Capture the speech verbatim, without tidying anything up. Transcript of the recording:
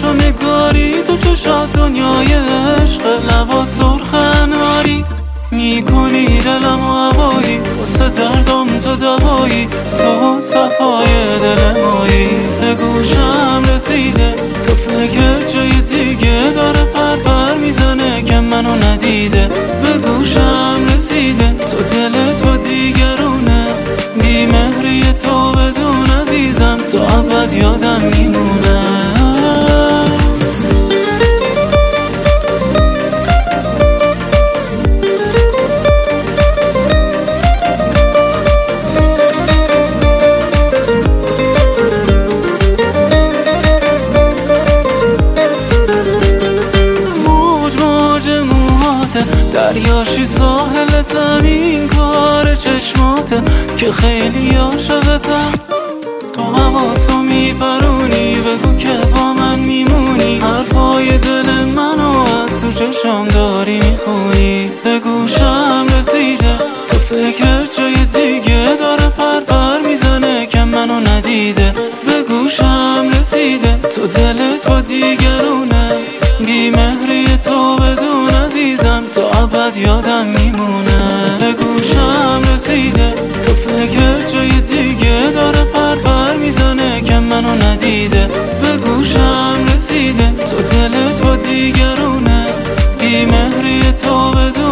تو نگاری، تو چشات دنیای عشق، لبات سرخ اناری، میکنی دلم و هوایی، واسه دردم تو دوایی، تو صفای دل مایی. به گوشم رسیده تو فکر جای دیگه داره پر پر میزنه که منو ندیده. به گوشم رسیده تو دلت با دیگرونه، بی مهری تو بدون عزیزم تو ابد یادم میمونه. دریاشی ساحلت این کار چشماته که خیلی عاشقتم. تو حواس رو میپرونی، بگو که با من میمونی، حرفای دل منو از تو چشم داری میخونی. به گوشم رسیده تو فکر جای دیگه داره پر پر میزنه که منو ندیده. به گوشم رسیده تو دلت با دیگرونه، بی مهری تو بدون عزیزم تو ابد یادم میمونه. به گوشم رسیده تو فکر جای دیگه داره پر پر میزنه که منو ندیده. به گوشم رسیده تو دلت با دیگرونه، بی مهری تو بدون